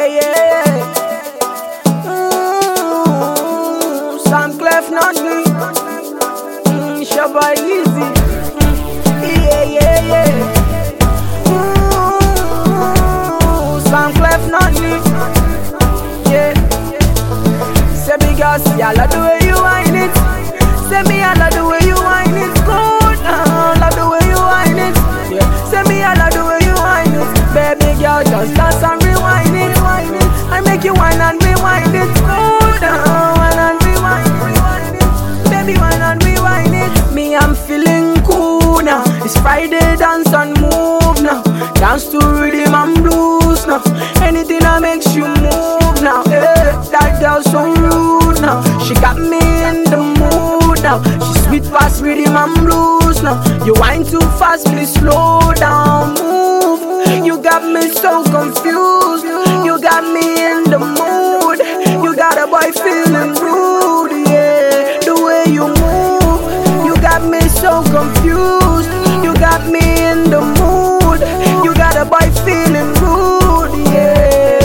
yeah. Sam Clef, not me. Shabba Easy. Yeah. Sam Clef, not me. Yeah. Say big girl, see I love the way you whine it. Say me I love the way you whine it. Good, love the way you whine it. Yeah. Say me I love the way you whine it. Baby girl, just dance and rewind it. I make you whine and rewind it. Good, whine and rewind it. Baby, whine and rewind it. Me, I'm feeling cool now. It's Friday, dance and move now. Dance to rhythm and blues now. Anything that makes you move now. That girl so rude now. She got me in the mood now. She sweet fast rhythm and blues now. You whine too fast, please slow down, move. You got me so confused. You got me in the mood. You got a boy feeling rude, yeah. The way you move, you got me so confused. You got me in the mood. You got a boy feeling rude, yeah.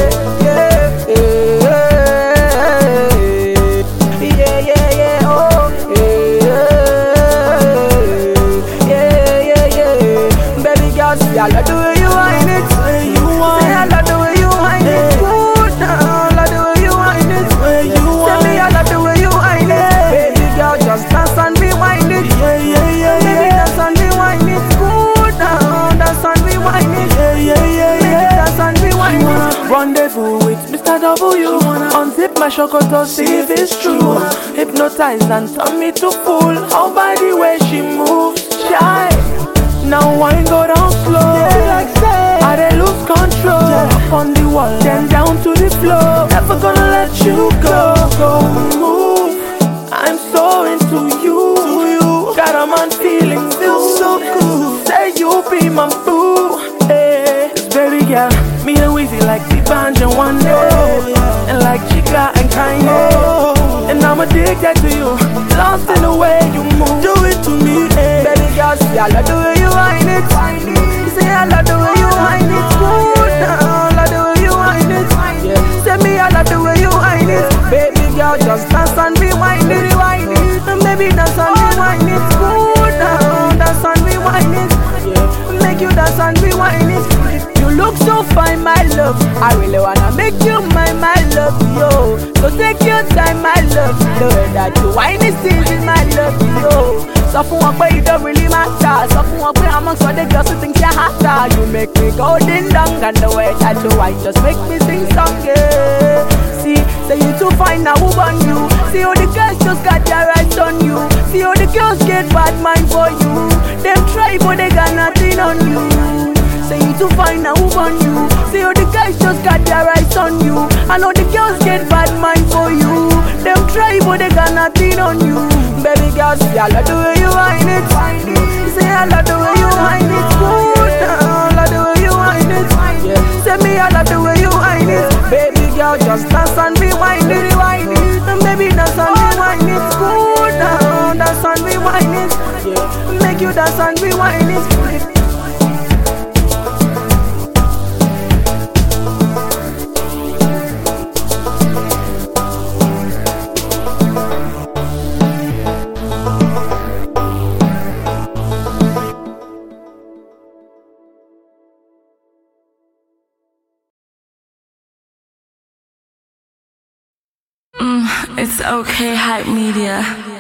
Oh, yeah. Baby girl, see I love the way you whine it. Say I love the way you whine it. Good, love the way you whine it. Say me I love the way you whine it. Baby girl, just dance and rewind it. Baby, dance and rewind it. Good, dance and rewind it. Baby, dance and rewind it. Rendezvous with Mr. W. Unzip my chocolate, see if it's true. Hypnotize and turn me to fool. How by the way she moves, shy. Now wine go down slow. I dey lose control. Up on the wall, then down to the floor. Never gonna let you go. Go move. I'm so into you. Got a man feeling feels so good. Say you be my boo. Hey, cause baby girl, me and Weezy like the banjo one day, and like Chica and Kanye. And I'm addicted to you, lost in the way you move. Do it to me, hey. Baby girl, see I love the way you whine it. Say I love the way you whine it. Good, love the way you whine it. Yeah. Say me I love the way you whine it. Baby girl, just dance and rewind it. And baby dance and rewind it. Good, dance and rewind it. Yeah. Make you dance and rewind it. You look so fine, my love. I really wanna make you my love, yo. So take your time, my love. The way that you whine is easy, my love, yo. So for one way, it don't really matter. So for one way, amongst all the girls who think you're hotter. You make me go ding dong, and the way that you whine just make me sing song, yeah. See, say you too fine, now who on you? See how the girls just got their eyes on you. See how the girls get bad mind for you. Them try, but they got nothing on you. Say you too fine, now who on you? See how the guys just got their eyes on you. I know the girls get bad mind for you. Them try, but they got nothing on you. Baby girl, see I love the way you whine it. Say I love the way you whine it. Good, love the way you whine it. Yeah. Say me I love the way you whine it. Baby girl, just dance and rewind it. And baby dance and rewind it. Good, dance and rewind it. Yeah. Make you dance and rewind it. It's okay, Hype Media.